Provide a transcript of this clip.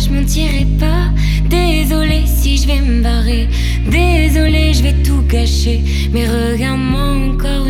je mentirai pas. Désolée si je vais me barrer. Désolée, je vais tout gâcher. Mais regarde-moi encore